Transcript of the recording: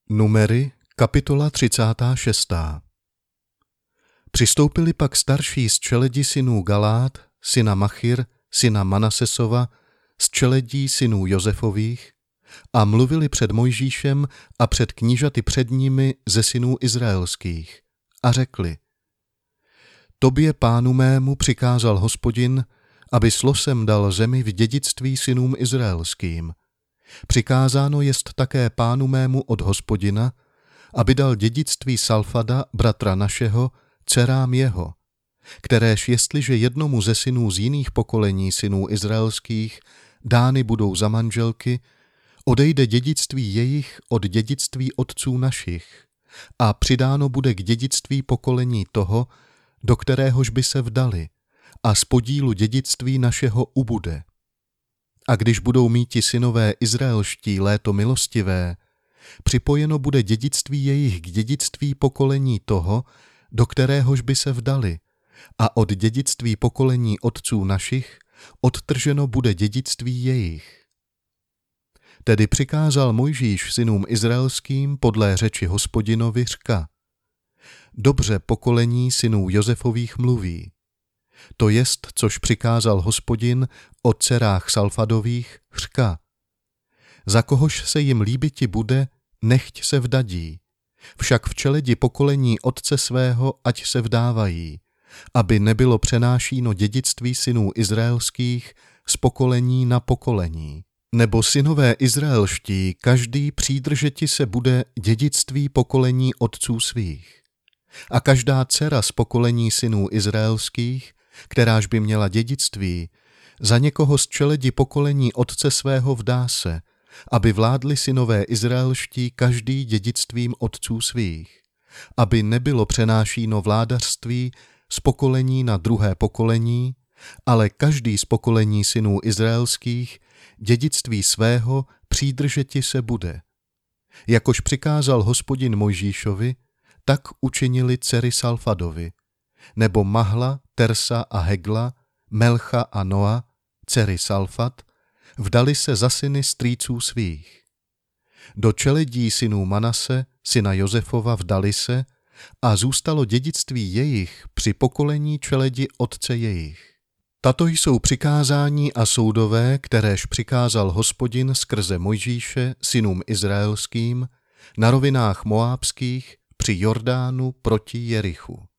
Numery, kapitola 36. Přistoupili pak starší z čeledi synů Galát, syna Machir, syna Manasesova, z čeledí synů Josefových a mluvili před Mojžíšem a před knížaty před nimi ze synů izraelských a řekli: Tobě, pánu mému, přikázal Hospodin, aby losem dal zemi v dědictví synům izraelským. Přikázáno jest také pánu mému od Hospodina, aby dal dědictví Salfada, bratra našeho, dcerám jeho, kteréž jestliže jednomu ze synů z jiných pokolení synů izraelských dány budou za manželky, odejde dědictví jejich od dědictví otců našich a přidáno bude k dědictví pokolení toho, do kteréhož by se vdali, a z podílu dědictví našeho ubude. A když budou míti synové izraelští léto milostivé, připojeno bude dědictví jejich k dědictví pokolení toho, do kteréhož by se vdali, a od dědictví pokolení otců našich odtrženo bude dědictví jejich. Tedy přikázal Mojžíš synům izraelským podle řeči Hospodinovi řka: Dobře pokolení synů Josefových mluví. To jest, což přikázal Hospodin o dcerách Salfadových, řka: Za kohož se jim líbiti bude, nechť se vdadí, však v čeledi pokolení otce svého ať se vdávají, aby nebylo přenášíno dědictví synů izraelských z pokolení na pokolení. Nebo synové izraelští, každý přídržeti se bude dědictví pokolení otců svých. A každá dcera z pokolení synů izraelských, kteráž by měla dědictví, za někoho z čeledi pokolení otce svého vdá se, aby vládli synové izraelští každý dědictvím otců svých, aby nebylo přenášíno vládařství z pokolení na druhé pokolení, ale každý z pokolení synů izraelských dědictví svého přídržeti se bude. Jakož přikázal Hospodin Mojžíšovi, tak učinili dcery Salfadovi, nebo Mahla, Tersa a Hegla, Melcha a Noa, dcery Salfat, vdali se za syny strýců svých. Do čeledí synů Manase, syna Josefova, vdali se a zůstalo dědictví jejich při pokolení čeledi otce jejich. Tato jsou přikázání a soudové, kteréž přikázal Hospodin skrze Mojžíše synům izraelským na rovinách moábských při Jordánu proti Jerichu.